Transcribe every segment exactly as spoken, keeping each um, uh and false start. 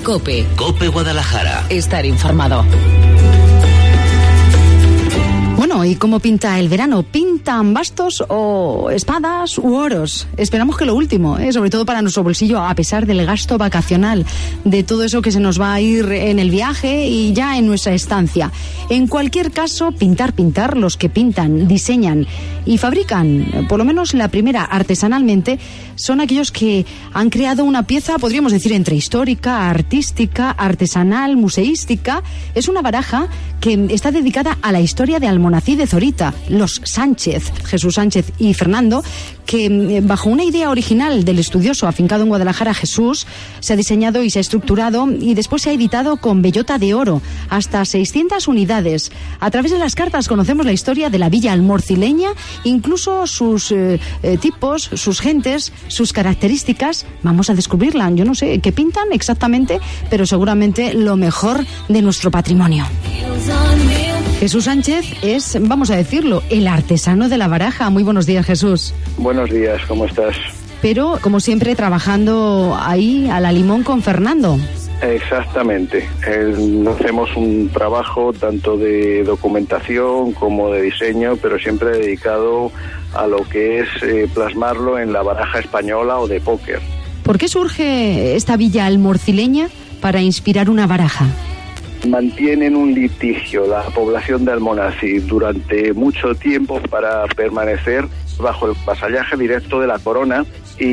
COPE. COPE Guadalajara. Estar informado. Bueno, ¿y cómo pinta el verano? ¿Pintan bastos o espadas u oros? Esperamos que lo último, ¿eh? Sobre todo para nuestro bolsillo, a pesar del gasto vacacional, de todo eso que se nos va a ir en el viaje y ya en nuestra estancia. En cualquier caso, pintar, pintar, los que pintan, diseñan y fabrican, por lo menos la primera artesanalmente, son aquellos que han creado una pieza, podríamos decir, entre histórica, artística, artesanal, museística. Es una baraja que está dedicada a la historia de Almonací de Zorita, los Sánchez, Jesús Sánchez y Fernando, que bajo una idea original del estudioso afincado en Guadalajara, Jesús, se ha diseñado y se ha estructurado y después se ha editado con bellota de oro, hasta seiscientas unidades. A través de las cartas conocemos la historia de la villa almorcileña, incluso sus eh, eh, tipos, sus gentes, sus características. Vamos a descubrirla. Yo no sé qué pintan exactamente, pero seguramente lo mejor de nuestro patrimonio. Jesús Sánchez es, vamos a decirlo, el artesano de la baraja. Muy buenos días, Jesús. Buenos días, ¿cómo estás? Pero, como siempre, trabajando ahí a la limón con Fernando. Exactamente. Eh, hacemos un trabajo tanto de documentación como de diseño, pero siempre dedicado a lo que es eh, plasmarlo en la baraja española o de póker. ¿Por qué surge esta villa almorcileña para inspirar una baraja? Mantienen un litigio la población de Almonací durante mucho tiempo para permanecer bajo el vasallaje directo de la corona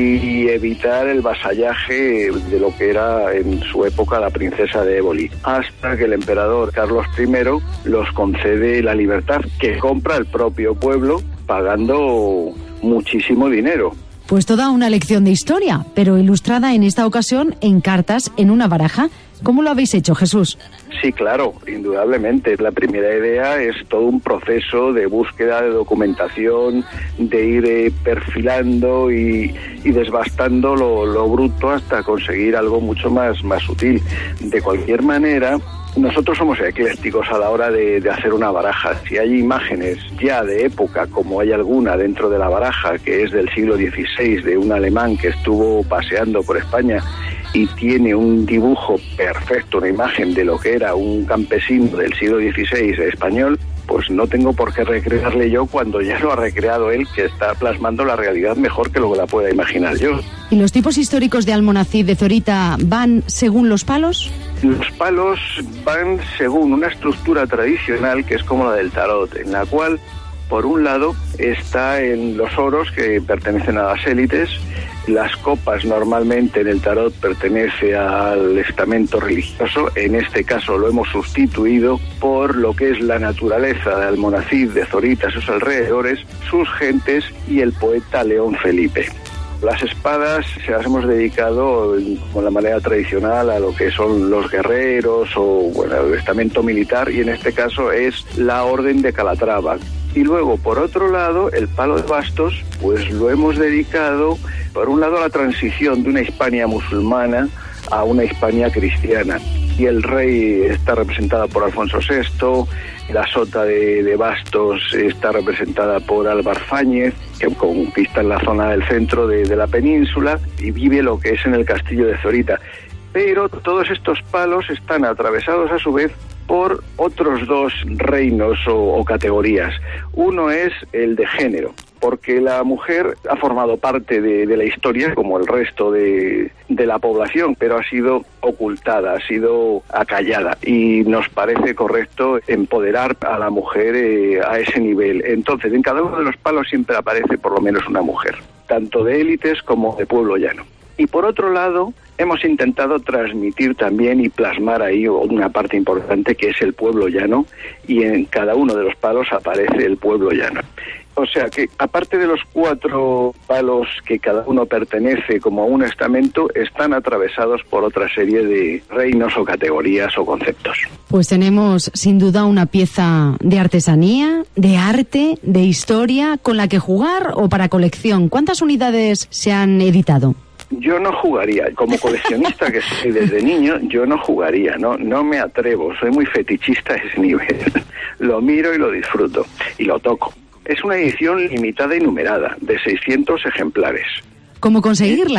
y evitar el vasallaje de lo que era en su época la princesa de Éboli, hasta que el emperador Carlos primero los concede la libertad, que compra el propio pueblo pagando muchísimo dinero. Pues toda una lección de historia, pero ilustrada en esta ocasión en cartas en una baraja. ¿Cómo lo habéis hecho, Jesús? Sí, claro, indudablemente. La primera idea es todo un proceso de búsqueda de documentación, de ir eh, perfilando y, y desbastando lo, lo bruto hasta conseguir algo mucho más, más sutil. De cualquier manera, nosotros somos eclécticos a la hora de, de hacer una baraja. Si hay imágenes ya de época, como hay alguna dentro de la baraja, que es del siglo dieciséis, de un alemán que estuvo paseando por España y tiene un dibujo perfecto, una imagen de lo que era un campesino del siglo dieciséis español, pues no tengo por qué recrearle yo cuando ya lo ha recreado él, que está plasmando la realidad mejor que lo que la pueda imaginar yo. ¿Y los tipos históricos de Almonací de Zorita van según los palos? Los palos van según una estructura tradicional que es como la del tarot, en la cual, por un lado, está en los oros que pertenecen a las élites. Las copas normalmente en el tarot pertenece al estamento religioso. En este caso lo hemos sustituido por lo que es la naturaleza de Almonací, de Zorita, sus alrededores, sus gentes y el poeta León Felipe. Las espadas se las hemos dedicado con la manera tradicional a lo que son los guerreros o bueno, el estamento militar, y en este caso es la Orden de Calatrava. Y luego, por otro lado, el palo de bastos, pues lo hemos dedicado, por un lado, a la transición de una Hispania musulmana a una Hispania cristiana. Y el rey está representado por Alfonso sexto, la sota de, de bastos está representada por Álvar Fáñez, que conquista la zona del centro de, de la península y vive lo que es en el castillo de Zorita. Pero todos estos palos están atravesados a su vez por otros dos reinos o, o categorías. Uno es el de género, porque la mujer ha formado parte de, de la historia como el resto de, de la población, pero ha sido ocultada, ha sido acallada, y nos parece correcto empoderar a la mujer eh, a ese nivel. Entonces, en cada uno de los palos siempre aparece por lo menos una mujer, tanto de élites como de pueblo llano. Y por otro lado, hemos intentado transmitir también y plasmar ahí una parte importante que es el pueblo llano, y en cada uno de los palos aparece el pueblo llano. O sea que, aparte de los cuatro palos que cada uno pertenece como a un estamento, están atravesados por otra serie de reinos o categorías o conceptos. Pues tenemos sin duda una pieza de artesanía, de arte, de historia, con la que jugar o para colección. ¿Cuántas unidades se han editado? Yo no jugaría, como coleccionista que soy desde niño, yo no jugaría, no no me atrevo, soy muy fetichista a ese nivel. Lo miro y lo disfruto, y lo toco. Es una edición limitada y numerada, de seiscientos ejemplares. ¿Cómo conseguirla?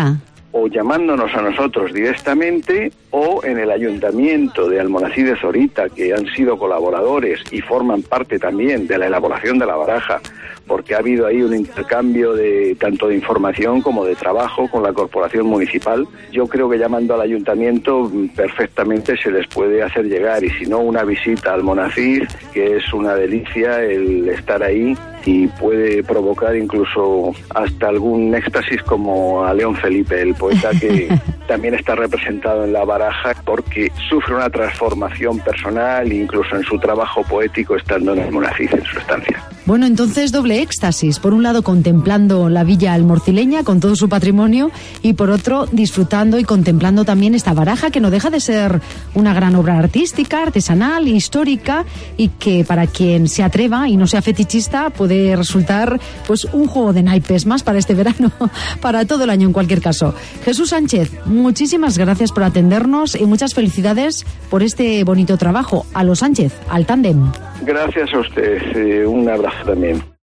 o llamándonos a nosotros directamente o en el Ayuntamiento de Almonacid de Zorita, que han sido colaboradores y forman parte también de la elaboración de la baraja, porque ha habido ahí un intercambio de tanto de información como de trabajo con la corporación municipal. Yo creo que llamando al ayuntamiento perfectamente se les puede hacer llegar, y si no, una visita al Almonacid, que es una delicia el estar ahí, y puede provocar incluso hasta algún éxtasis como a León Felipe, el poeta que también está representado en la baraja, porque sufre una transformación personal incluso en su trabajo poético estando en el Almonacid, en su estancia. Bueno, entonces doble éxtasis. Por un lado, contemplando la villa almorcileña con todo su patrimonio, y por otro, disfrutando y contemplando también esta baraja, que no deja de ser una gran obra artística, artesanal, histórica, y que para quien se atreva y no sea fetichista puede resultar pues un juego de naipes más para este verano, para todo el año en cualquier caso. Jesús Sánchez, muchísimas gracias por atendernos y muchas felicidades por este bonito trabajo. A los Sánchez, al tándem. Gracias a usted, eh, un abrazo también.